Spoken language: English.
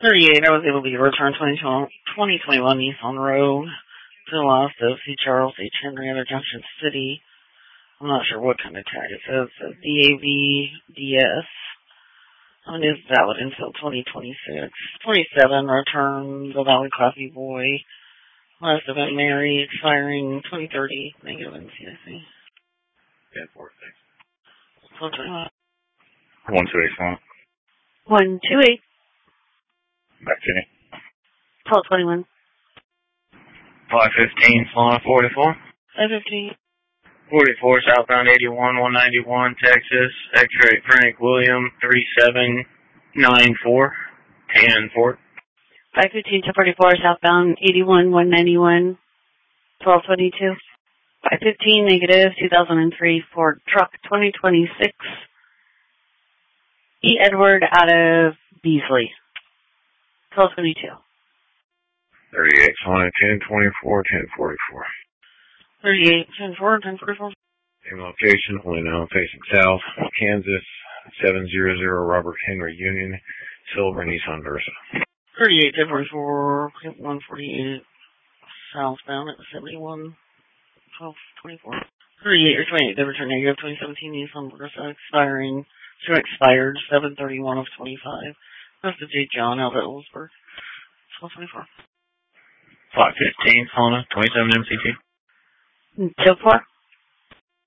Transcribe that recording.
38, I was able to return 2021 Nissan Rogue to the lost of C. Charles H. Henrietta Junction City. I'm not sure what kind of tag it says. It says DAVDS. It is valid until 2026. 27, return the Valley Coffee Boy. Last event Mary, expiring 2030. Negative NCIC. 10-4, thanks. 128. 128. Back to me. 1221. 515, Solana 44. 515. 44, southbound 81, 191, Texas. X-ray Frank William 3794, 10-4. 515 to 44, southbound 81, 191, 1222. 515, negative, 2003 Ford Truck 2026. E. Edward out of Beasley. 1222. 38, Solana 1024, 1044. 38, 10-4, 10-44. Same location, only now facing south. Kansas, 700 Robert Henry Union, silver Nissan Versa. 38, 10-44, 148, southbound at 71, 1224. 38 or 28, they return negative 2017 Nissan Versa, expiring, expired 7/31 of 25. That's the J. John out at Ellsberg. 1224. 515, Solana 27 MCT. 24.